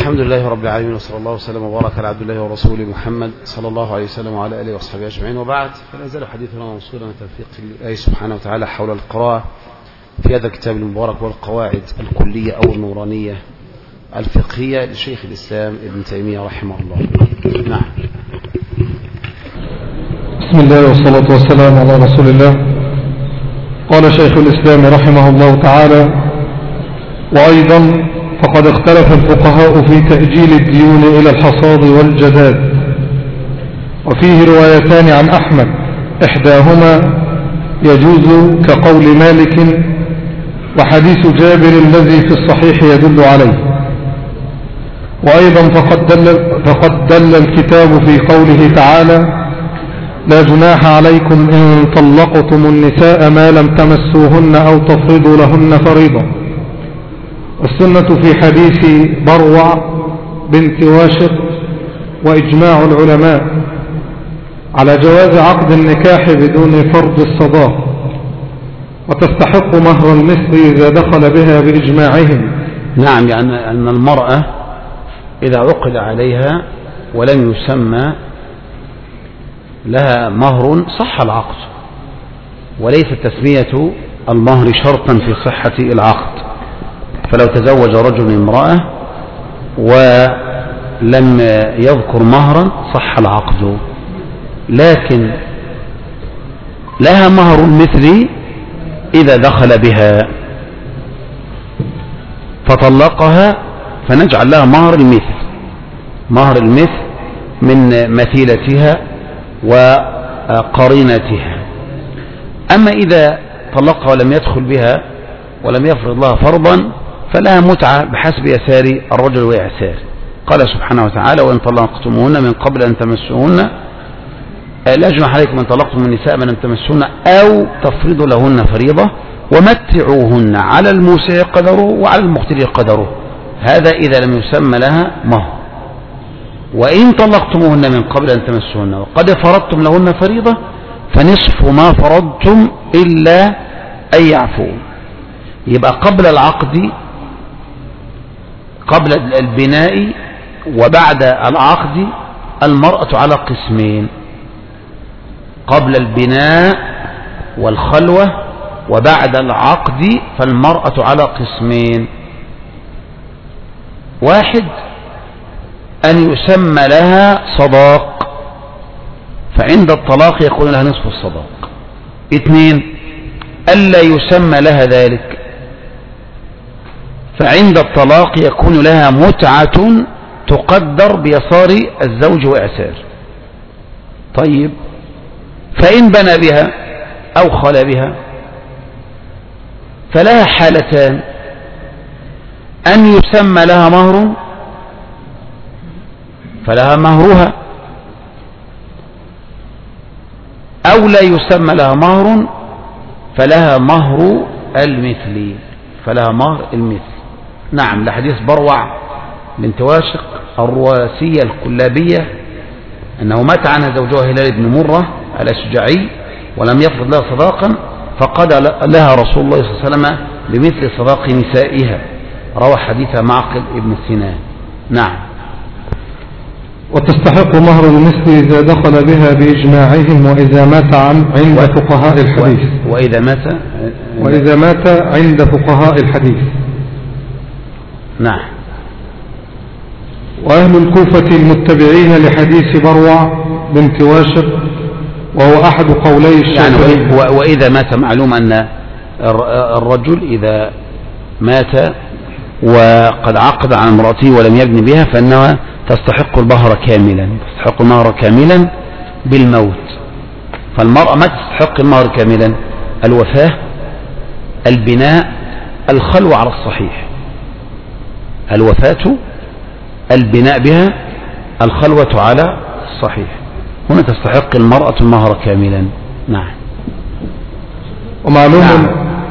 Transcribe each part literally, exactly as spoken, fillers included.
الحمد لله رب العالمين، وصلى الله وسلم وبارك على عبد الله ورسوله محمد صلى الله عليه وسلم وعلى آله وصحبه أجمعين، وبعد. فلا يزال حديثنا موصولا توفيق الله سبحانه وتعالى حول القراءة في هذا الكتاب المبارك والقواعد الكلية أو النورانية الفقهية لشيخ الإسلام ابن تيمية رحمه الله. نعم. بسم الله والصلاة والسلام على رسول الله. قال شيخ الإسلام رحمه الله تعالى: وأيضا فقد اختلف الفقهاء في تأجيل الديون إلى الحصاد والجداد، وفيه روايتان عن أحمد، إحداهما يجوز كقول مالك، وحديث جابر الذي في الصحيح يدل عليه. وأيضا فقد دل, فقد دل الكتاب في قوله تعالى: لا جناح عليكم إن طلقتم النساء ما لم تمسوهن أو تفرضوا لهن فريضة. والسنة في حديث بروع بنت واشق وإجماع العلماء على جواز عقد النكاح بدون فرض الصداق، وتستحق مهر المثل إذا دخل بها بإجماعهم. نعم، يعني أن المرأة إذا عقد عليها ولم يسمى لها مهر صح العقد، وليس تسمية المهر شرطا في صحة العقد. فلو تزوج رجل امرأة ولم يذكر مهرا صح العقد، لكن لها مهر المثل إذا دخل بها فطلقها، فنجعل لها مهر المثل، مهر المثل من مثيلتها وقرينتها. أما إذا طلقها ولم يدخل بها ولم يفرض لها فرضا فلها متعة بحسب يسار الرجل ويعسار. قال سبحانه وتعالى: وإن طلقتموهن من قبل أن تمسوهن لا جناح عليكم إن طلقتم النساء من أن تمسوهن أو تفرضوا لهن فريضة ومتعوهن على الموسع قدره وعلى المقتدر قدره. هذا إذا لم يسمى لها مهر. وإن طلقتموهن من قبل أن تمسوهن وقد فرضتم لهن فريضة فنصف ما فرضتم إلا أن يعفوا. يبقى قبل العقد، قبل البناء وبعد العقد المرأة على قسمين: قبل البناء والخلوة وبعد العقد فالمرأة على قسمين. واحد، أن يسمى لها صداق فعند الطلاق يكون لها نصف الصداق. اثنين، ألا يسمى لها ذلك فعند الطلاق يكون لها متعة تقدر بيسار الزوج وإعسار. طيب، فإن بنى بها أو خلى بها فلها حالتان: أن يسمى لها مهر فلها مهرها، أو لا يسمى لها مهر فلها مهر المثل، فلها مهر المثل. نعم، لحديث بروع بنت واشق الرواسية الكلابية أنه مات عنها زوجها هلال بن مرة الأشجعي ولم يفرض لها صداقا، فقد لها رسول الله صلى الله عليه وسلم بمثل صداق نسائها. روى حديث معقل ابن سنان. نعم. وتستحق مهر المثل إذا دخل بها بإجماعهم وإذا مات عن عند و... فقهاء الحديث وإذا مات وإذا مات عند فقهاء الحديث. نعم. وأهل الكوفة المتبعين لحديث بروع بنت واشق وهو أحد قولي الشافعي. يعني وإذا مات، معلوم أن الرجل إذا مات وقد عقد على امرأته ولم يبني بها فإنها تستحق المهر كاملا، تستحق المهر كاملا بالموت. فالمرأة ما تستحق المهر كاملا: الوفاة، البناء، الخلوة على الصحيح. الوفاة، البناء بها، الخلوة على الصحيح. هنا تستحق المرأة المهر كاملا. نعم. ومعلوم نعم.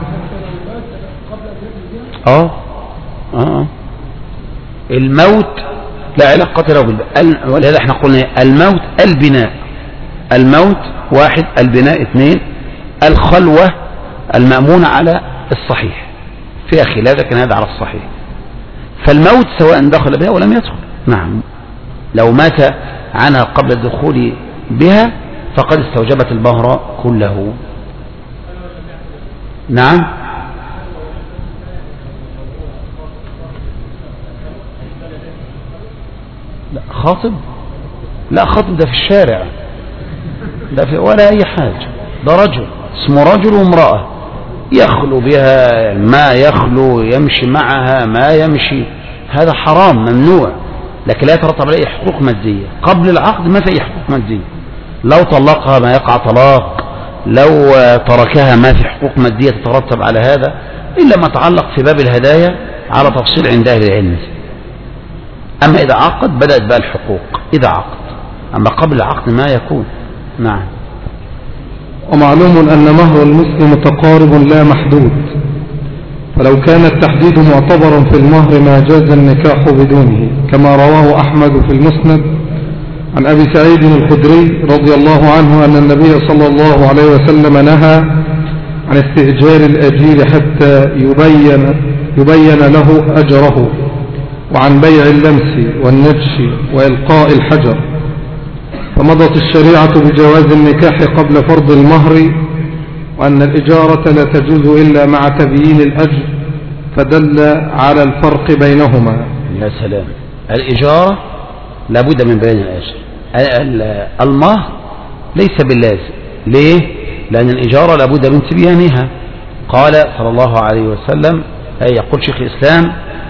اه اه الموت لا علاقة له بالبناء، ولهذا احنا قلنا الموت البناء. الموت واحد، البناء اثنين، الخلوة المأمونة على الصحيح فيها خلاف، لكن هذا على الصحيح. فالموت سواء دخل بها ولم يدخل. نعم، لو مات عنها قبل الدخول بها فقد استوجبت المهر كله. نعم، لا خاطب، لا خاطب ده في الشارع، ده في ولا أي حاجة، ده رجل اسمه رجل وامرأة يخلو بها ما يخلو، يمشي معها ما يمشي، هذا حرام ممنوع، لكن لا يترتب عليه حقوق مادية. قبل العقد ما في حقوق مادية، لو طلقها ما يقع طلاق، لو تركها ما في حقوق مادية تترتب على هذا، إلا ما تعلق في باب الهدايا على تفصيل عند أهل العلم. أما إذا عقد بدأت بقى الحقوق إذا عقد، أما قبل العقد ما يكون. نعم. ومعلوم أن مهر المسلم متقارب لا محدود، فلو كان التحديد معتبرا في المهر ما جاز النكاح بدونه، كما رواه أحمد في المسند عن أبي سعيد الخدري رضي الله عنه أن النبي صلى الله عليه وسلم نهى عن استئجار الأجير حتى يبين, يبين له أجره، وعن بيع اللمس والنجش وإلقاء الحجر، فمضت الشريعة بجواز النكاح قبل فرض المهر، وأن الإجارة لا تجوز إلا مع تبيين الأجر، فدل على الفرق بينهما. يا سلام، الإجارة لابد من بيان الأجر، المهر ليس باللازم. ليه؟ لأن الإجارة لابد من تبيانها. قال صلى الله عليه وسلم، يقول شيخ الإسلام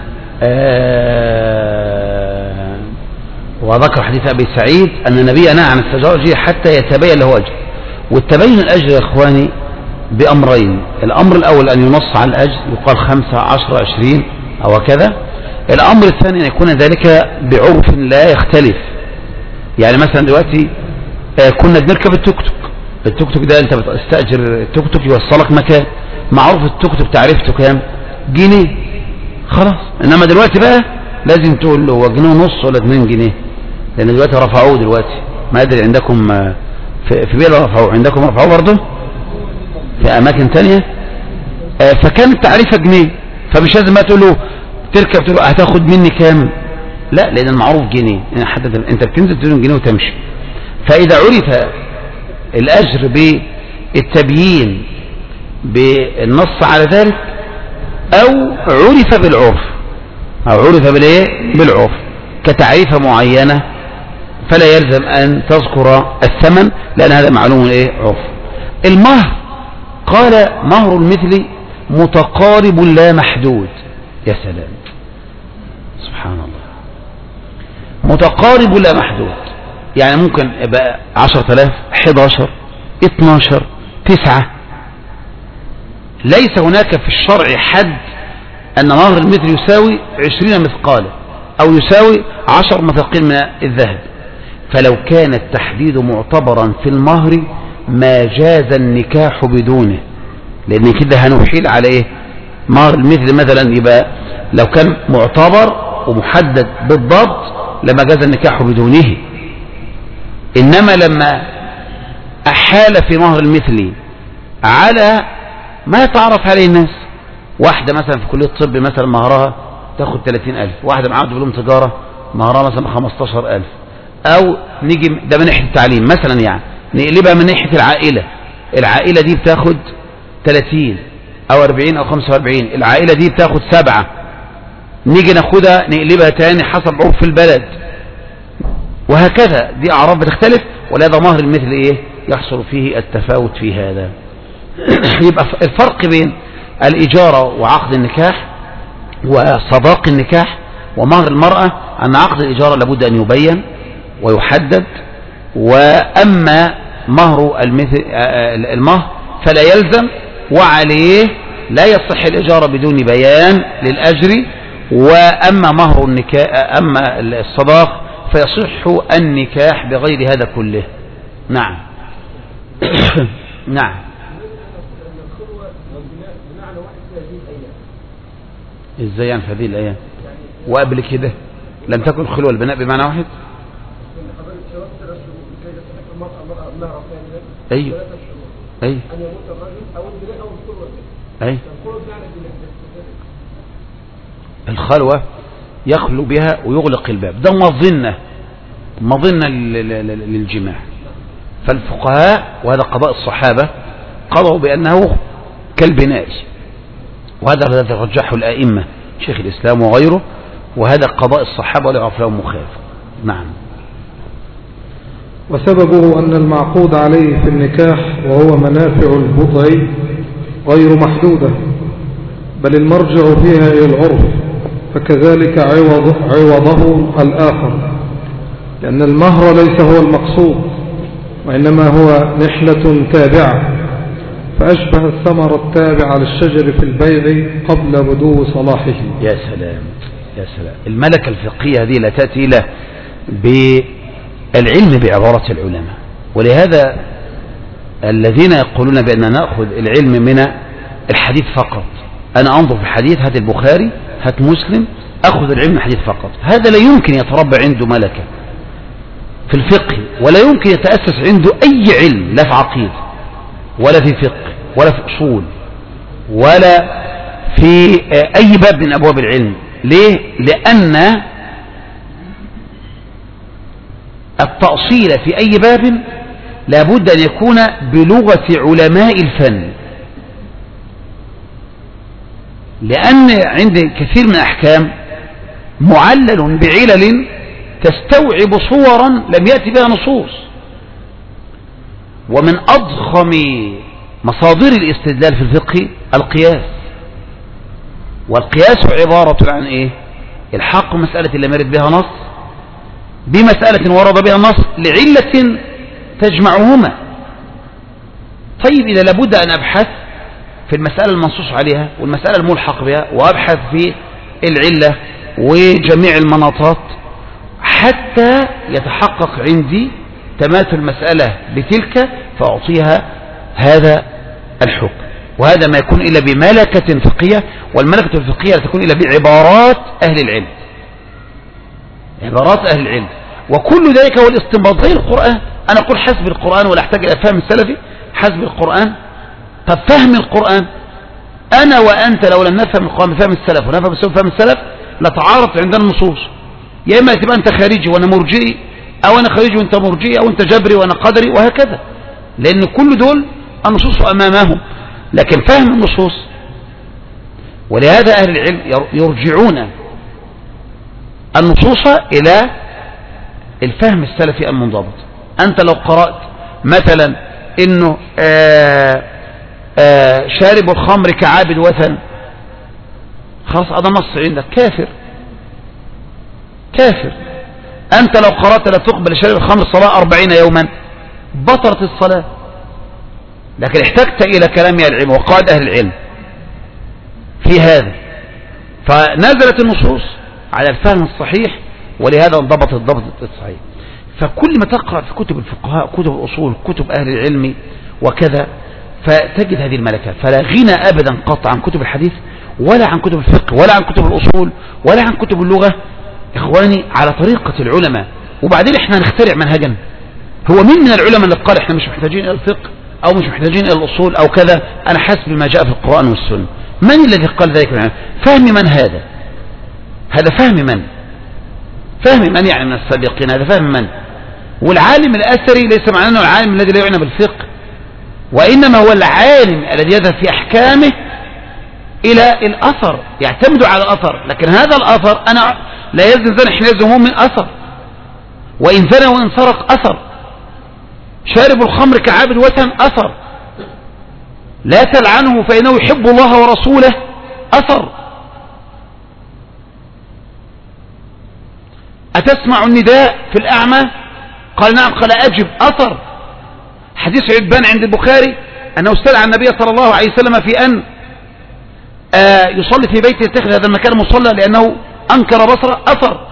آه وذكر حديث أبي سعيد أن النبي نهى عن استئجار حتى يتبين له أجر. والتبين الأجر يا إخواني بأمرين: الأمر الأول أن ينص على الأجر، يقال خمسة عشر عشرين أو كذا. الأمر الثاني أن يكون ذلك بعرف لا يختلف. يعني مثلا دلوقتي آه كنا بنركب التوك توك، التوك توك ده أنت بتستأجر التوك توك يوصلك مكان، معروف التوك توك تعرفته كام؟ جنيه، خلاص. إنما دلوقتي بقى لازم تقول له هو جنيه ونص ولا اتنين جنيه، لأن دلوقتي رفعوه. دلوقتي ما أدري عندكم في في بيئة رفعوه، عندكم رفعوه برضه في أماكن تانية. آه فكان التعريفة جنيه، فمش لازم ما تقول له تركب تقول له هتاخد مني كام، لا، لأن المعروف جنيه، أنت بتنزل تقول جنيه وتمشي. فإذا عرف الأجر بالتبيين بالنص على ذلك، أو عرف بالعرف، أو عرف بالإيه؟ بالعرف كتعريفة معينة، فلا يلزم أن تذكر الثمن، لأن هذا معلوم إيه؟ عرف. المهر قال مهر المثل متقارب لا محدود. يا سلام، سبحان الله، متقارب لا محدود، يعني ممكن يبقى عشرة آلاف، حداشر، اتناشر، تسعة. ليس هناك في الشرع حد أن مهر المثل يساوي عشرين مثقالا أو يساوي عشر مثاقيل من الذهب. فلو كان التحديد معتبرا في المهر ما جاز النكاح بدونه، لأن كده هنحيل على إيه؟ مهر المثل مثلا يبقى لو كان معتبر ومحدد بالضبط لما جاز النكاح بدونه. إنما لما أحال في مهر المثل على ما يتعرف عليه الناس، واحدة مثلا في كلية الطب مثلا مهرها تاخد ثلاثين ألف، واحدة معاها دبلوم تجارة مهرها مثلا خمستاشر ألف، أو نيجي ده من ناحية التعليم مثلا، يعني نقلبها من ناحية العائلة، العائلة دي بتاخد ثلاثين أو أربعين أو خمسة وأربعين، العائلة دي بتاخد سبعة، نيجي ناخدها نقلبها تاني حسب عرف البلد، وهكذا. دي أعراف بتختلف، ولهذا مهر المثل إيه؟ يحصل فيه التفاوت في هذا. يبقى الفرق بين الإجارة وعقد النكاح وصداق النكاح ومهر المرأة أن عقد الإجارة لابد أن يبين ويحدد، وأما مهر المثل المهر فلا يلزم، وعليه لا يصح الإجارة بدون بيان للأجر. وأما مهر النكاح أما الصداق فيصح النكاح بغير هذا كله. نعم. نعم. ازاي يعني في هذه الايام؟ وقبل كده لم تكن خلوة البناء بمعنى واحد؟ ايوه ايوه ايوه. الخلوة يخلو بها ويغلق الباب، ده مظنة مظنة للجماع. فالفقهاء وهذا قضاء الصحابة قضوا بأنه كالبناء، وهذا الذي رجحه الأئمة شيخ الإسلام وغيره، وهذا قضاء الصحابة ولا يعرف لهم مخالف. نعم. وسببه أن المعقود عليه في النكاح وهو منافع البضع غير محدودة، بل المرجع فيها إلى العرف، فكذلك عوض عوضه الآخر، لأن المهر ليس هو المقصود، وإنما هو نحلة تابعة، فأشبه الثمر التابع للشجر في البيع قبل بدو صلاحه. يا سلام يا سلام. الملكة الفقهية هذه لا تأتي إلا بالعلم بعبارة العلماء، ولهذا الذين يقولون بأن نأخذ العلم من الحديث فقط، أنا أنظر في الحديث هات البخاري هات مسلم أخذ العلم من الحديث فقط، هذا لا يمكن يتربى عنده ملكة في الفقه، ولا يمكن يتأسس عنده أي علم، لا في عقيدة ولا في فقه ولا في أصول ولا في أي باب من أبواب العلم. ليه؟ لأن التأصيل في أي باب لابد أن يكون بلغة علماء الفن، لأن عند كثير من الأحكام معلل بعلل تستوعب صورا لم يأتي بها نصوص. ومن أضخم مصادر الاستدلال في الفقه القياس، والقياس عبارة عن إيه؟ الحق مسألة لم يرد بها نص بمسألة ورد بها نص لعلة تجمعهما. طيب إذا لابد أن أبحث في المسألة المنصوص عليها والمسألة الملحق بها، وأبحث في العلة وجميع المناطات حتى يتحقق عندي تماثل المسألة بتلك فأعطيها هذا الحكم. وهذا ما يكون إلا بملكة فقهية، والملكة الفقهية لا تكون إلا بعبارات أهل العلم، عبارات أهل العلم. وكل ذلك هو الاستنباط زي القرآن. أنا أقول حسب القرآن ولا أحتاج إلى فهم السلفي، حسب القرآن. طب فهم القرآن، أنا وأنت لو لم نفهم القرآن بفهم السلف ونفهم السلف بفهم السلف لتعارض عندنا النصوص، يا إما تبقى أنت خارجي وأنا مرجئي، أو أنا خارجي وأنت مرجئي، أو أنت جبري وأنا قدري، وهكذا، لأن كل دول النصوص أمامهم. لكن فهم النصوص، ولهذا أهل العلم يرجعون النصوص إلى الفهم السلفي المنضبط. أنت لو قرأت مثلا إنه آآ آآ شارب الخمر كعابد وثن، خلاص هذا نص عندك كافر كافر. أنت لو قرأت لا تقبل شارب الخمر الصلاة أربعين يوما، بطلت الصلاة. لكن احتجت إلى كلام أهل العلم وقائد أهل العلم في هذا، فنزلت النصوص على الفهم الصحيح، ولهذا انضبط الضبط الصحيح. فكل ما تقرأ في كتب الفقهاء، كتب الأصول، كتب أهل العلم وكذا، فتجد هذه الملكة. فلا غنى أبدا قط عن كتب الحديث ولا عن كتب الفقه ولا عن كتب الأصول ولا عن كتب اللغة، إخواني، على طريقة العلماء. وبعدين احنا نخترع منهجا. هو مين من العلماء اللي قال احنا مش محتاجين إلى الفقه أو مش محتاجين إلى الأصول أو كذا، أنا حسب ما جاء في القرآن والسنة؟ من الذي قال ذلك؟ فهم من هذا؟ هذا فهم من؟ فهم من يعني من السابقين؟ هذا فهم من؟ والعالم الأثري ليس معناه أنه العالم الذي لا يعنى بالفقه، وإنما هو العالم الذي يذهب في أحكامه إلى الأثر، يعتمد على الأثر. لكن هذا الأثر أنا لا يزن زن حين يزن من أثر، وإن زنى وإن سرق أثر، شارب الخمر كعابد وثن أثر، لا تلعنه فإنه يحب الله ورسوله أثر، أتسمع النداء في الأعمى؟ قال نعم، قال أجب أثر. حديث عتبان عند البخاري أنه استدعى النبي صلى الله عليه وسلم في أن آه يصلي في بيته يتخذ هذا المكان مصلى لأنه أنكر بصره أثر.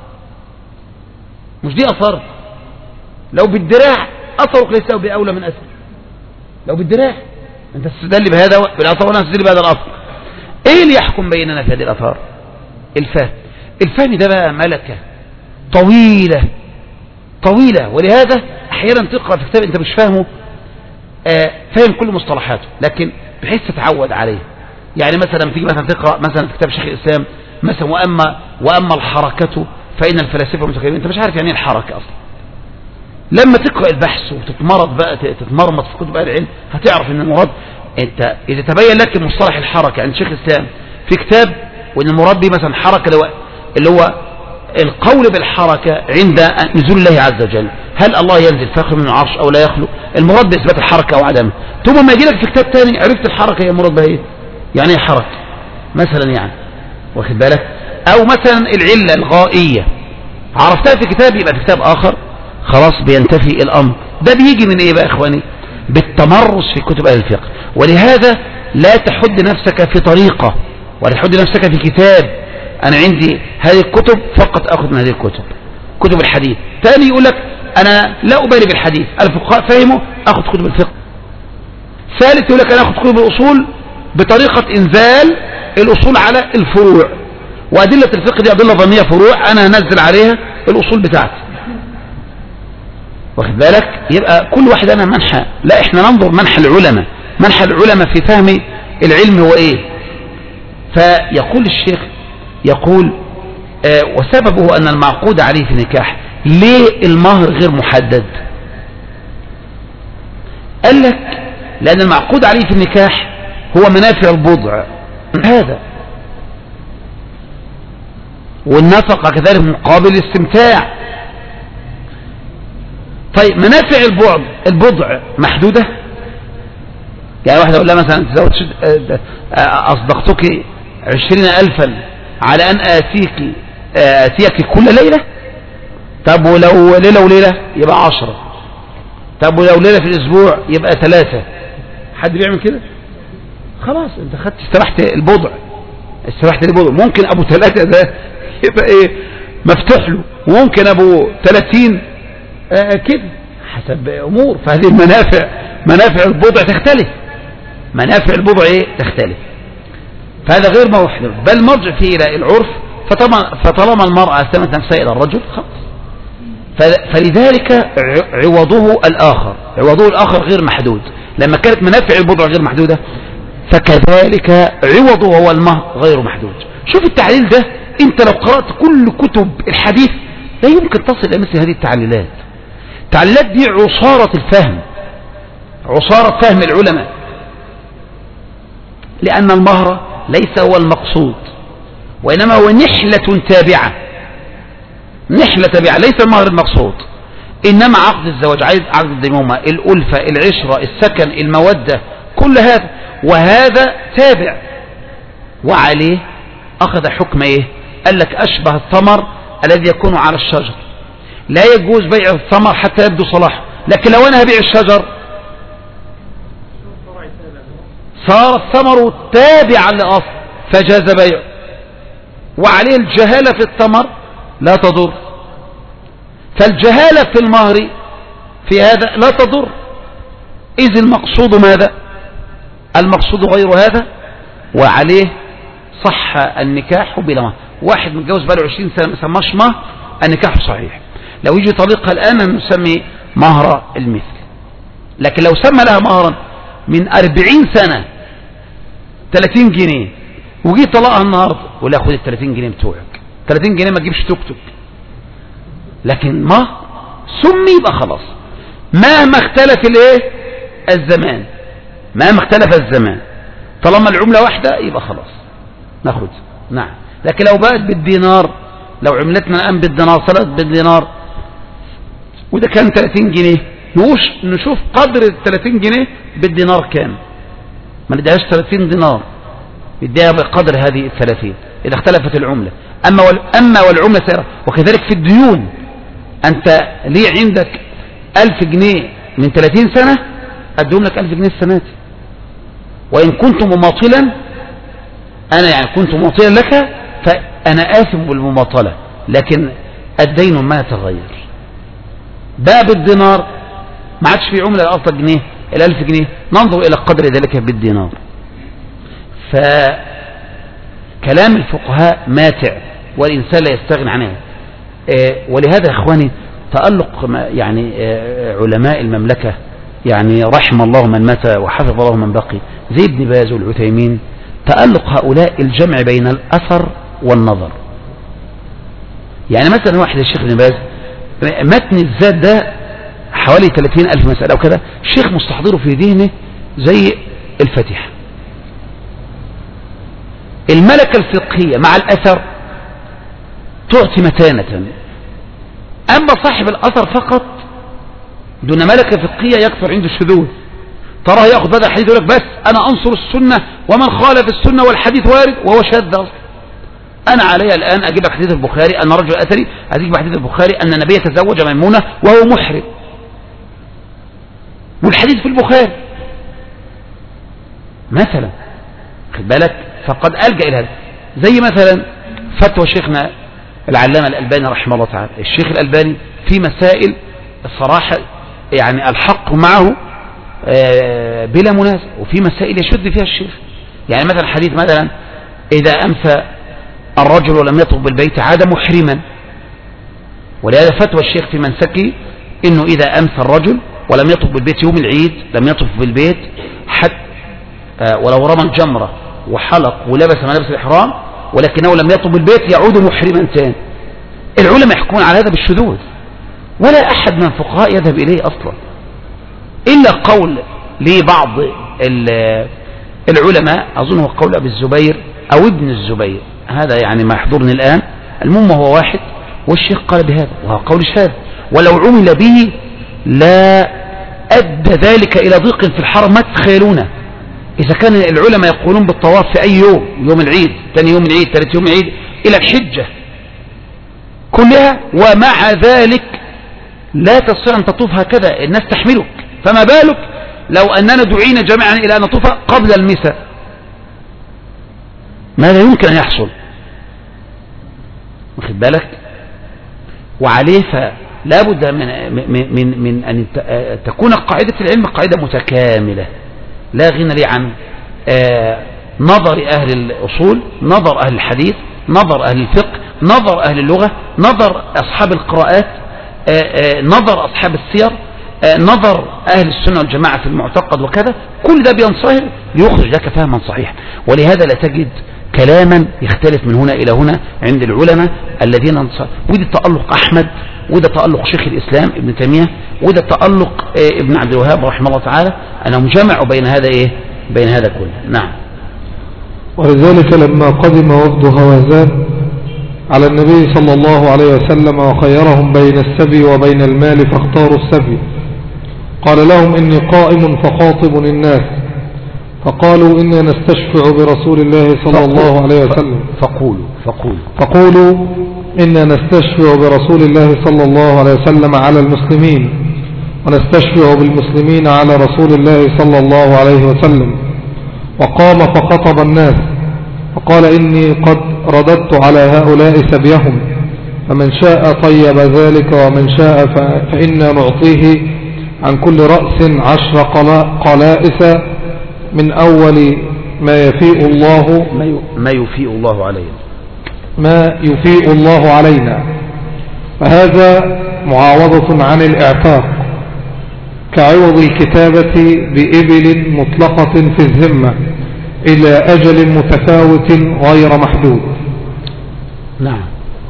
مش دي أثر؟ لو بالدراع أثرك ليس بأولى من أثر. لو بالدراع أنت تستدل بهذا بالأثر وأنا تستدل بهذا الأثر. إيه اللي يحكم بيننا في هذه الأثار؟ الفهم. الفهم ده بقى ملكة طويلة طويلة، ولهذا أحيانا تقرأ في كتاب أنت مش فاهمه، آه فاهم كل مصطلحاته، لكن بحيث تتعود عليه. يعني مثلا تيجي مثلا تقرأ مثلا في كتاب شيخ الإسلام مثلا وأما, وأما الحركة فإن الفلاسفة المتكلمين، أنت مش عارف يعني ايه الحركة أصلا. لما تقرأ البحث وتتمرض بقى تتمرمط في كتب العلم هتعرف ان المراد، انت اذا تبين لك مصطلح الحركة عند شيخ الاسلام في كتاب، وان المراد به مثلا حركة اللي هو القول بالحركة عند نزول الله عز وجل، هل الله ينزل فيخلو من العرش او لا يخلو، المراد بإثبات الحركة او عدمها. ثم ما يجي لك في كتاب تاني عرفت الحركة هي المراد بها ايه، يعني ايه حركة مثلا، يعني واخد بالك، او مثلا العلة الغائية عرفتها في كتاب يبقى في كتاب اخر خلاص بينتفي الامر. ده بيجي من ايه بقى اخواني؟ بالتمرس في كتب اهل الفقه. ولهذا لا تحد نفسك في طريقة ولا تحد نفسك في كتاب، انا عندي هذه الكتب فقط اخذ من هذه الكتب، كتب الحديث. ثاني يقول لك انا لا ابالي بالحديث، الفقهاء فهموا اخذ كتب الفقه. ثالث يقول لك انا اخذ كتب الاصول بطريقة انزال الاصول على الفروع، وادلة الفقه دي ادلة ظنية فروع انا هنزل عليها الاصول بتاعتي، واخد بالك. يبقى كل واحد انا منحى، لا احنا ننظر منحى العلماء، منحى العلماء في فهم العلم هو ايه. فيقول الشيخ يقول آه وسببه ان المعقود عليه في النكاح، ليه المهر غير محدد؟ قال لك لان المعقود عليه في النكاح هو منافع البضع هذا، والنفقة كذلك مقابل الاستمتاع. طيب منافع البعد البضع محدودة؟ يعني واحدة يقول لها مثلا أصدقتك عشرين ألفا على أن آتيك آتيك كل ليلة، طب ولو ليلة وليلة يبقى عشرة، طب ولو ليلة في الأسبوع يبقى ثلاثة. حد بيعمل كده؟ خلاص انت خدت استرحت البضع، استرحت البضع. ممكن أبو ثلاثة ده يبقى ايه مفتوح له، وممكن أبو ثلاثين آه كده حسب امور. فهذه المنافع منافع البضع تختلف، منافع البضع ايه تختلف. فهذا غير موحد بل مرجع فيه الى العرف. فطالما فطالما المرأة سمت نفسها الى الرجل خلاص، فلذلك عوضه الاخر، عوضه الاخر غير محدود. لما كانت منافع البضع غير محدودة فكذلك عوضه هو المهر غير محدود. شوف التعليل ده، انت لو قرأت كل كتب الحديث لا يمكن تصل الى مثل هذه التعليلات. التعليلات دي عصارة الفهم، عصارة فهم العلماء، لأن المهر ليس هو المقصود وإنما هو نحلة تابعة، نحلة تابعة، ليس المهر المقصود. إنما عقد الزواج، عايز عقد الديمومة، الألفة، العشرة، السكن، المودة، كل هذا وهذا تابع، وعليه أخذ حكم إيه؟ قال لك أشبه الثمر الذي يكون على الشجر، لا يجوز بيع الثمر حتى يبدو صلاحه. لكن لو أنا هبيع الشجر صار الثمر تابعا لأصل فجاز بيعه، وعليه الجهالة في الثمر لا تضر. فالجهالة في المهر في هذا لا تضر، إذ المقصود ماذا؟ المقصود غير هذا، وعليه صح النكاح بلا مهر. واحد متجوز بقاله عشرين سنة ما سماش مهر، النكاح صحيح. لو يجي طليقها الآن نسمي مهر المثل. لكن لو سمى لها مهرا من أربعين سنة ثلاثين جنيه وجي طلقها النهارده ولا خد ال ثلاثين جنيه بتوعك، ثلاثين جنيه ما تجيبش توك توك. لكن ما سمي يبقى خلاص، مهما اختلف الايه الزمان، مهما اختلف الزمان طالما العملة واحدة يبقى خلاص ناخد. نعم. لكن لو بقت بالدينار، لو عملتنا الآن بالدينار صارت بالدينار وده كان ثلاثين جنيه، نوش نشوف قدر ال ثلاثين جنيه بالدينار كام، ما نديهاش ثلاثين دينار، نديها بقدر هذه الثلاثين إذا اختلفت العملة. أما وال... أما والعملة سيرة. وكذلك في الديون، أنت ليه عندك ألف جنيه من ثلاثين سنة أديهم لك ألف جنيه السنة دي، وإن كنت مماطلا أنا يعني كنت مماطلا لك فأنا آثم بالمماطلة، لكن الدين ما يتغير. باب الدينار ما عادش في عملة الأصل جنيه، الألف جنيه ننظر إلى قدر ذلك بالدينار. فكلام الفقهاء ماتع والإنسان لا يستغني عنه. ولهذا يا إخواني تألق يعني علماء المملكة، يعني رحم الله من مات وحفظ الله من بقي، زي ابن باز والعثيمين، تألق هؤلاء الجمع بين الأثر والنظر. يعني مثلا واحد الشيخ ابن باز متن الذات ده حوالي ثلاثين ألف مسألة وكذا، الشيخ مستحضره في ذهنه زي الفاتحة. الملكة الفقهية مع الأثر تعطي متانة، أما صاحب الأثر فقط دون ملكة فقهية يكثر عنده الشذوذ. تراه يأخذ بدل الحديث يقول لك بس أنا أنصر السنة ومن خالف السنة والحديث وارد، وهو شاذ أصلا. أنا علي الآن أجيب لك حديث البخاري أن رجل أثري، أجيب حديث البخاري أن النبي تزوج ميمونة وهو محرم، والحديث في البخاري مثلا، خد بالك، فقد ألجأ إلى هذا. زي مثلا فتوى شيخنا العلامة الألباني رحمه الله تعالى. الشيخ الألباني في مسائل الصراحة يعني الحق معه بلا منازع، وفي مسائل يشد فيها الشيخ. يعني مثلا حديث مثلا إذا أمسى الرجل ولم يطف بالبيت عاد محرما، ولهذا فتوى الشيخ في منسكه إنه إذا أمسى الرجل ولم يطف بالبيت يوم العيد لم يطف بالبيت حتى ولو رمى الجمرة وحلق ولبس ملابس الإحرام ولكنه لم يطف بالبيت يعود محرما ثاني. العلماء يحكمون على هذا بالشذوذ، ولا أحد من الفقهاء يذهب إليه أصلا، إلا قول لبعض العلماء أظنه قول أبي الزبير أو ابن الزبير، هذا يعني ما يحضرني الآن. المهم هو واحد، والشيخ قال بهذا وهو قول شاذ، ولو عمل به لا أدى ذلك إلى ضيق في الحرم. ما تتخيلونه إذا كان العلماء يقولون بالطواف في أي يوم، يوم العيد، ثاني يوم العيد، ثالث يوم العيد، إلى الحجة كلها، ومع ذلك لا تستطيع أن تطوف هكذا، الناس تحملك، فما بالك لو أننا دعينا جميعا إلى أن نطوف قبل المساء؟ ماذا يمكن أن يحصل؟ واخد بالك؟ وعليه فلا بد من, من, من, من أن تكون قاعدة العلم قاعدة متكاملة، لا غنى لي عن نظر أهل الأصول، نظر أهل الحديث، نظر أهل الفقه، نظر أهل اللغة، نظر أصحاب القراءات، نظر أصحاب السير، نظر أهل السنة والجماعة في المعتقد وكذا. كل ده بينصهر ليخرج لك فهما صحيحا. ولهذا لا تجد كلاما يختلف من هنا إلى هنا عند العلماء الذين انصهر. وده تألق أحمد، وده تألق شيخ الإسلام ابن تيمية، وده تألق ابن عبد الوهاب رحمه الله تعالى، أنهم جمعوا بين هذا إيه بين هذا كله. نعم. ولذلك لما قدم وفد هوازان على النبي صلى الله عليه وسلم وخيرهم بين السبي وبين المال فاختاروا السبي، قال لهم إني قائم فخاطب الناس، فقالوا إنا نستشفع برسول الله صلى الله عليه وسلم، فقولوا فقولوا فقولوا إنا نستشفع برسول الله صلى الله عليه وسلم على المسلمين، ونستشفع بالمسلمين على رسول الله صلى الله عليه وسلم. وقام فخطب الناس فقال إني قد رددت على هؤلاء سبيهم، فمن شاء طيب ذلك ومن شاء فإنا نعطيه عن كل رأس عشر قلائس من أول ما يفيء الله ما يفيء الله علينا ما يفيء الله علينا فهذا معاوضة عن الإعتاق، كعوض الكتابة بإبل مطلقة في الذمة إلى أجل متفاوت غير محدود. نعم.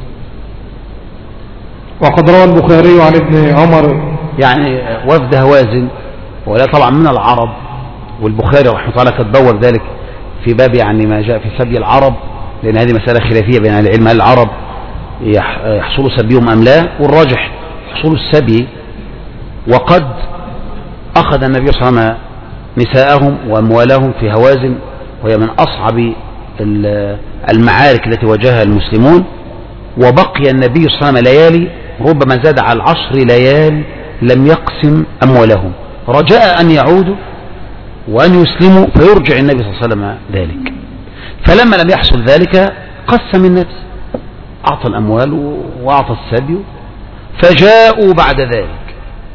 وقد روى البخاري عن ابن عمر، يعني وفد هوازن ولا طبعا من العرب، والبخاري رحمه الله قد بوب ذلك في باب يعني ما جاء في سبي العرب، لأن هذه مسألة خلافية بين أهل العلم، هل العرب يحصل سبيهم أم لا؟ والراجح حصول السبي. وقد أخذ النبي صلى الله عليه وسلم نساءهم وأموالهم في هوازن، وهي من أصعب المعارك التي واجهها المسلمون، وبقي النبي صلى الله عليه وسلم ليالي ربما زاد على العشر ليال لم يقسم أموالهم، رجاء أن يعودوا وأن يسلموا فيرجع النبي صلى الله عليه وسلم ذلك. فلما لم يحصل ذلك قسم النبي، أعطى الأموال وأعطى السبي، فجاءوا بعد ذلك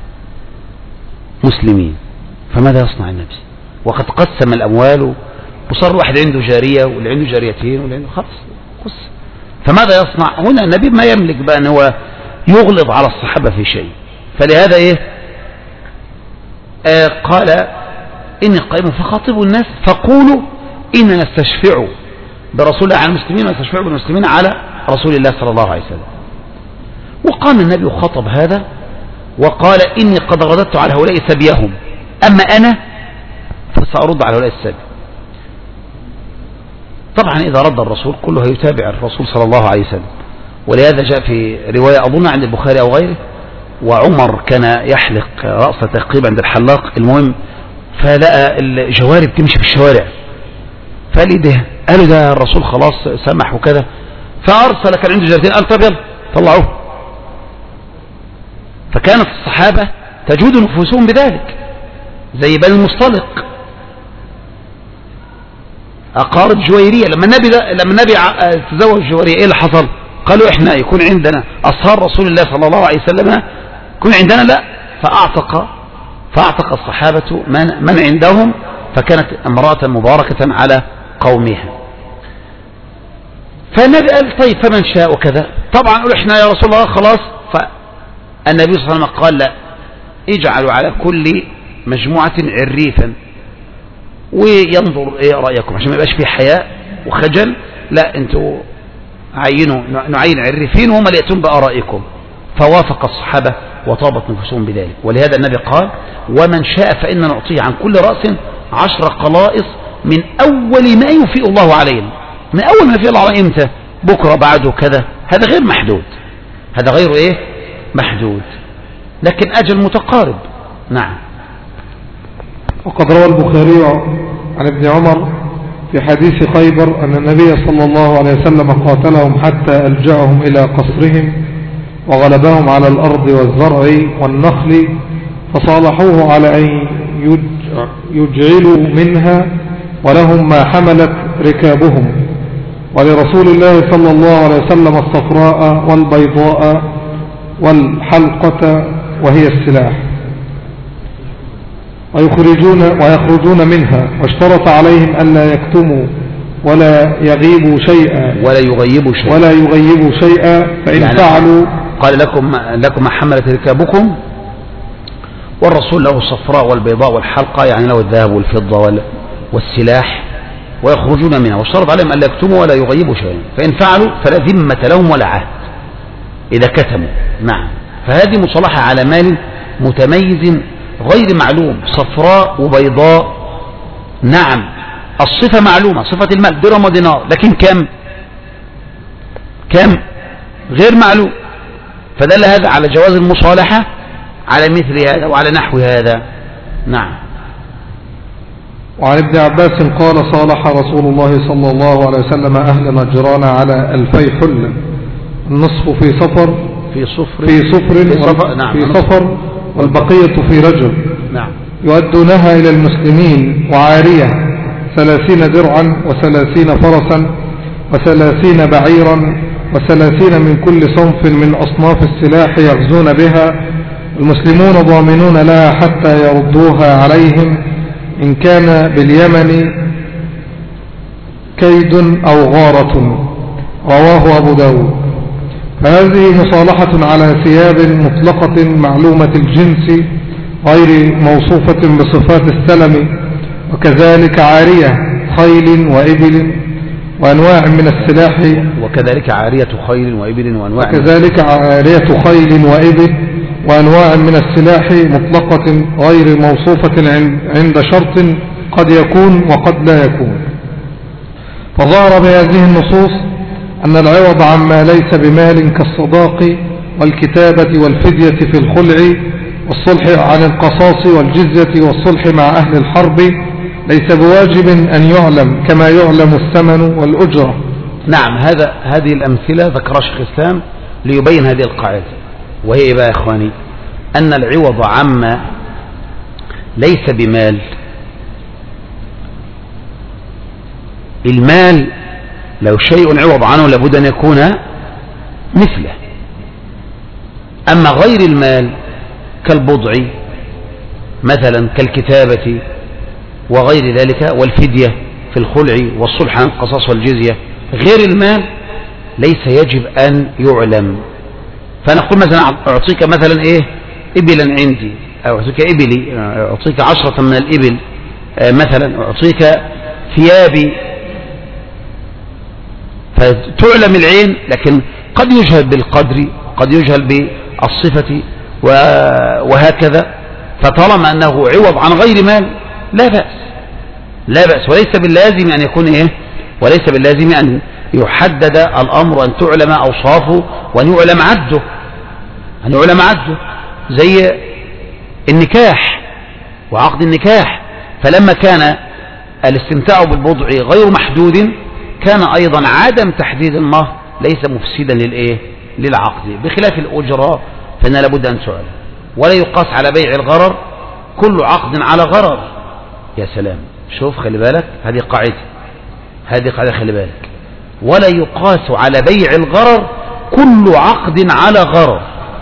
مسلمين، فماذا يصنع النبي؟ وقد قسم الأموال وصار واحد عنده جارية واللي عنده جاريتين واللي عنده خلاص قسم، فماذا يصنع؟ هنا النبي ما يملك بقى أن هو يغلظ على الصحابة في شيء. فلهذا إيه آه قال إني قائم فخاطبوا الناس فقولوا إننا نستشفع برسول الله على المسلمين ويستشفعوا بالمسلمين على رسول الله صلى الله عليه وسلم. وقام النبي وخطب هذا وقال إني قد رددت على هؤلاء سبيهم، أما أنا فسأرد على هؤلاء السبي. طبعا إذا رد الرسول كله يتابع الرسول صلى الله عليه وسلم، ولهذا جاء في رواية أظن عند البخاري أو غيره، وعمر كان يحلق رأسه تقريبا عند الحلاق، المهم فلقى الجوارب تمشي في الشوارع، فقال لي ده، قالوا ده الرسول خلاص سمح وكذا، فأرسل كان عنده جارتين قال طب يلا طلعوه. فكانت الصحابة تجود نفوسهم بذلك زي بني المصطلق أقارب جويرية. لما النبي لما النبي تزوج جويرية إيه اللي حصل؟ قالوا إحنا يكون عندنا أصهار رسول الله صلى الله عليه وسلم يكون عندنا لا، فأعتق فأعتق الصحابة من, من عندهم، فكانت امرأة مباركة على قومها. فالنبي قال طيب فمن شاء وكذا، طبعا قالوا إحنا يا رسول الله خلاص. فالنبي صلى الله عليه وسلم قال لا، اجعلوا على كل مجموعة عريفا وينظر ايه رأيكم عشان ما يبقاش فيه حياء وخجل، لا انتوا عينوا نعين عريفين وهم اللي يأتون بآرائكم. فوافق الصحابة وطابت نفسهم بذلك. ولهذا النبي قال ومن شاء فإن نعطيه عن كل رأس عشر قلائص من أول ما يفيء الله علينا. من أول ما يفيء الله علينا امتى؟ بكرة بعده كذا، هذا غير محدود، هذا غير ايه محدود، لكن أجل متقارب. نعم. وقد روى البخاري عن ابن عمر في حديث خيبر أن النبي صلى الله عليه وسلم قاتلهم حتى ألجأهم إلى قصرهم وغلبهم على الأرض والزرع والنخل، فصالحوه على أن يجعلوا منها ولهم ما حملت ركابهم، ولرسول الله صلى الله عليه وسلم الصفراء والبيضاء والحلقة وهي السلاح، ويخرجون ويخرجون منها، واشترط عليهم أن لا يكتموا ولا يغيبوا شيئا ولا يغيبوا شيئا ولا يغيبوا شيئا فإن يعني فعلوا قال لكم لكم ما حملت ركابكم، والرسول له الصفراء والبيضاء والحلقة يعني له الذهب والفضة والسلاح، ويخرجون منها، واشترط عليهم أن لا يكتموا ولا يغيبوا شيئا، فإن فعلوا فلا ذمة لهم ولا عهد إذا كتموا. نعم. فهذه مصالحة على مال متميز غير معلوم، صفراء وبيضاء. نعم. الصفة معلومة، صفة المال درهم ودينار، لكن كم كم غير معلوم، فدل هذا على جواز المصالحة على مثل هذا وعلى نحو هذا. نعم. وعن ابن عباس قال صالح رسول الله صلى الله عليه وسلم أهل نجران على ألفي حلة، النصف في صفر في صفر في صفر في صفر, نعم. في صفر والبقية في رجل. نعم. يؤدونها إلى المسلمين وعارية ثلاثين درعا وثلاثين فرسا وثلاثين بعيرا وثلاثين من كل صنف من أصناف السلاح يغزون بها، المسلمون ضامنون لها حتى يردوها عليهم إن كان باليمن كيد أو غارة. رواه أبو داود. فهذه مصالحة على ثياب مطلقة معلومة الجنس غير موصوفة بصفات السلم، وكذلك عارية خيل وإبل وأنواع من السلاح وكذلك عارية خيل وإبل وأنواع وكذلك عارية خيل وإبل وأنواع من السلاح مطلقة غير موصوفة عند شرط قد يكون وقد لا يكون. فظهر بهذه النصوص أن العوض عما ليس بمال كالصداق والكتابة والفدية في الخلع والصلح عن القصاص والجزية والصلح مع أهل الحرب ليس بواجب أن يعلم كما يعلم الثمن والأجرة. نعم. هذا هذه الأمثلة ذكرها شيخ الإسلام ليبين هذه القاعدة، وهي بقى يا إخواني أن العوض عما ليس بمال، المال لو شيء عوض عنه لابد أن يكون مثله، أما غير المال كالبضع مثلا كالكتابة وغير ذلك والفدية في الخلع والصلح عن القصاص والجزية غير المال ليس يجب أن يعلم. فنقول مثلا أعطيك مثلا إيه إبلا عندي، أو أعطيك إبلي، أعطيك عشرة من الإبل مثلا، أعطيك ثيابي فتعلم العين، لكن قد يجهل بالقدر، قد يجهل بالصفة وهكذا. فطالما أنه عوض عن غير مال لا بأس، لا بأس، وليس باللازم أن يكون إيه، وليس باللازم أن يحدد الأمر وأن تعلم أوصافه وأن يعلم عده، أن يعلم عده زي النكاح وعقد النكاح. فلما كان الاستمتاع بالبضع غير محدود كان أيضا عدم تحديد المهر ليس مفسدا للإيه، للعقد، بخلاف الأجرة فإن لابد أن تعلم. ولا يقاس على بيع الغرر كل عقد على غرر. يا سلام، شوف خلي بالك، هذه قاعدة، هذه قاعدة خلي بالك. ولا يقاس على بيع الغرر كل عقد على غرر،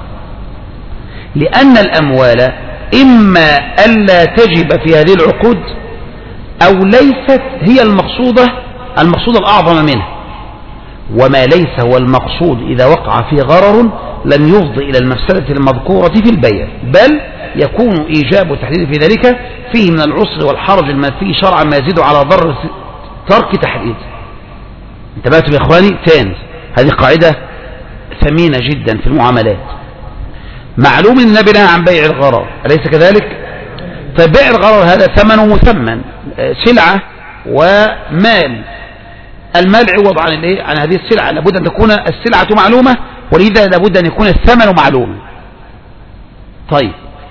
لأن الأموال إما ألا تجب في هذه العقود أو ليست هي المقصودة، المقصود الأعظم منها. وما ليس هو المقصود إذا وقع فيه غرر لم يفضي إلى المفسدة المذكورة في البيع، بل يكون إيجاب التحديد في ذلك فيه من العسر والحرج المنفي شرعا ما يزيد على ضرر ترك تحديد. انتبهتوا يا إخواني؟ تاني، هذه قاعدة ثمينة جدا في المعاملات. معلوم أن النبي نهى عن بيع الغرر، أليس كذلك؟ فبيع الغرر هذا ثمنه مثمن، سلعة ومال. المال عوض عن الايه، عن هذه السلعة، لابد أن تكون السلعة معلومة، ولذا لابد أن يكون الثمن معلوما. طيب،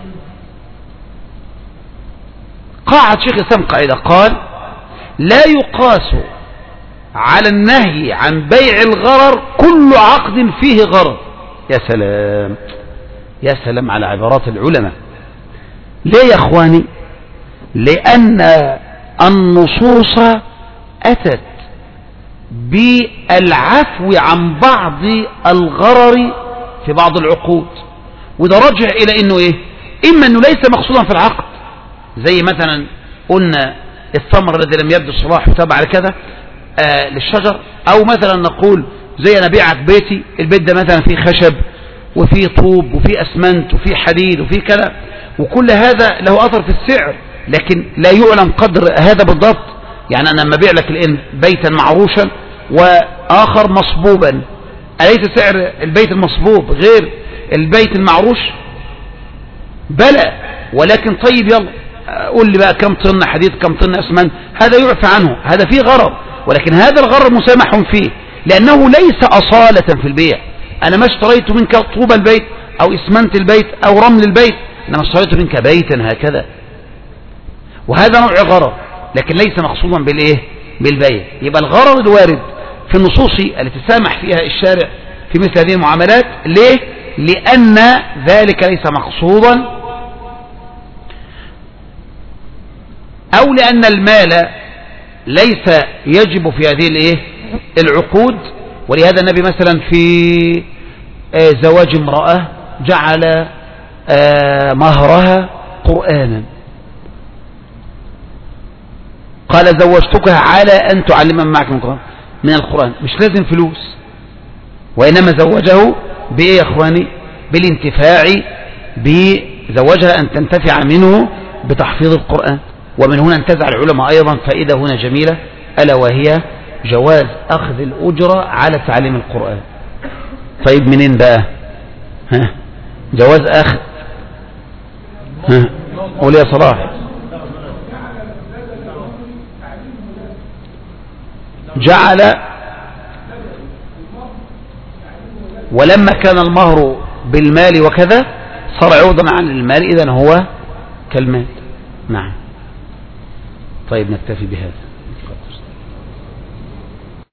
قاعد شيخ الإسلام قاعدة قال: لا يقاس على النهي عن بيع الغرر كل عقد فيه غرر. يا سلام، يا سلام على عبارات العلماء. ليه يا اخواني؟ لأن النصوص أتت بالعفو عن بعض الغرر في بعض العقود، وده رجع إلى أنه إيه؟ إما أنه ليس مقصودا في العقد، زي مثلا قلنا الثمر الذي لم يبدو صلاحه تبع كذا آه للشجر، أو مثلا نقول زي أنا بيعك بيتي، البيت ده مثلا فيه خشب وفيه طوب وفيه أسمنت وفيه حديد وفيه كذا، وكل هذا له أثر في السعر، لكن لا يعلم قدر هذا بالضبط. يعني أنا لما أبيع لك الآن بيتا معروشا وآخر مصبوبا، أليس سعر البيت المصبوب غير البيت المعروش؟ بلى، ولكن طيب يلا قول لي بقى كم طن حديد كم طن أسمنت، هذا يعفى عنه، هذا فيه غرر، ولكن هذا الغرر مسامح فيه لأنه ليس أصالة في البيع. أنا ما اشتريت منك طوب البيت أو إسمنت البيت أو رمل البيت، إنما اشتريت منك بيتا هكذا، وهذا نوع غرر لكن ليس مقصودا بالإيه؟ بالبيع. يبقى الغرر الوارد في النصوص التي سامح فيها الشارع في مثل هذه المعاملات، ليه؟ لأن ذلك ليس مقصودا، أو لأن المال ليس يجب في هذه الإيه؟ العقود. ولهذا النبي مثلا في زواج امرأة جعل مهرها قرآنا، قال زوجتكها على أن تعلم معك من القرآن، مش لازم فلوس، وإنما زوجه بإيه يا أخواني؟ بالانتفاع، بزوجها أن تنتفع منه بتحفيظ القرآن. ومن هنا انتزع العلماء أيضا فائدة هنا جميلة، ألا وهي جواز أخذ الأجرة على تعليم القرآن. طيب منين بقى؟ ها؟ جواز أخذ، ها؟ قول يا صلاح. جعل، ولما كان المهر بالمال وكذا صار عوضا عن المال، إذن هو كالمال. نعم. طيب نكتفي بهذا.